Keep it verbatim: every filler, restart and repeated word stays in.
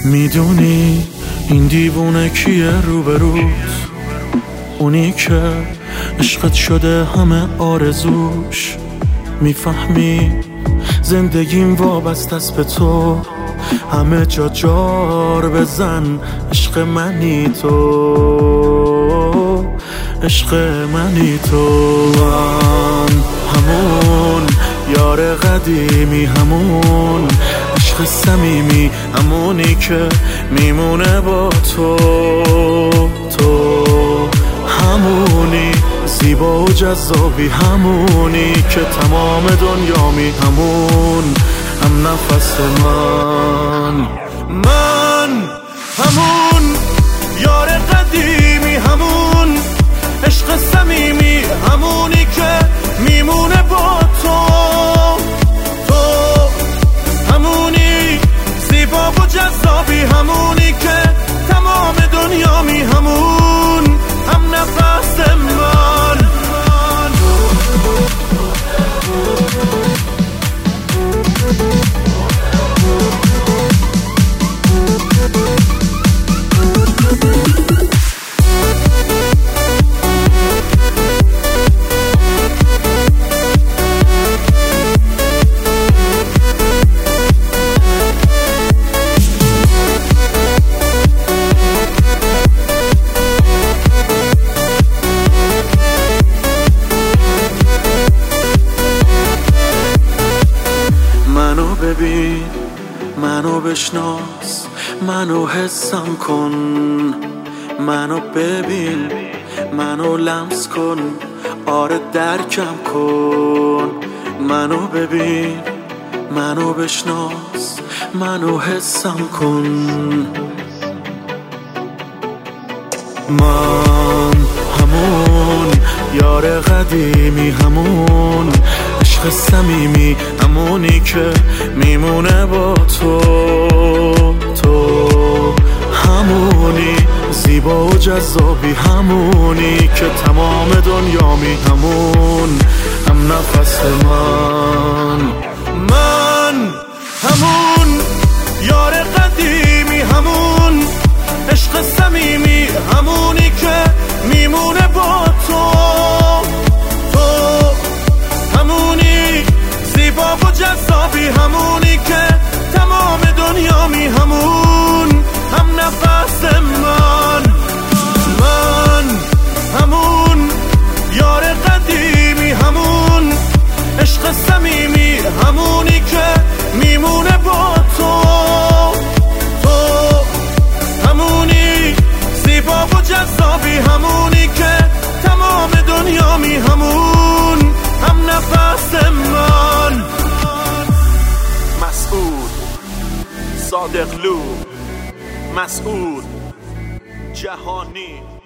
میدونی این دیوونه کیه روبروت؟ اونی که عشقت شده همه آرزوش. میفهمی زندگیم وابسته است به تو، همه جا جار بزن عشق منی تو، عشق منی تو. من همون یار قدیمی، همون عشق صمیمی، همونی که میمونه با تو. تو همونی زیبا و جذابی، همونی که تمام دنیامی، همون هم نفس من. من همون یار قدیمی، همون عشق صمیمی، همونی که میمونه با تو. تو همونی زیبا و جذابی، همونی که تمام دنیامی، همون هم نفس من. منو ببین، منو بشناس، منو حسم کن. منو ببین، منو لمس کن، آره درکم کن. منو ببین، منو بشناس، منو حسم کن. من همون یار قدیمی، همون عشق صمیمی، همونی که میمونه با تو. تو همونی زیبا و جذابی، همونی که تمام دنیامی، همون هم نفس من. من همون یار قدیمی، همون عشق صمیمی، همونی که میمونه با تو. تو همونی زیبا و جذابی، همونی که تمام دنیامی، همون هم نفس من. من همون یار قدیمی، همون عشق صمیمی، همونی که میمونه با تو. تو همونی زیبا و جذابی، همونی که تمام دنیامی، همون هم نفس من. مسعود صادقلو، مسعود جهانی.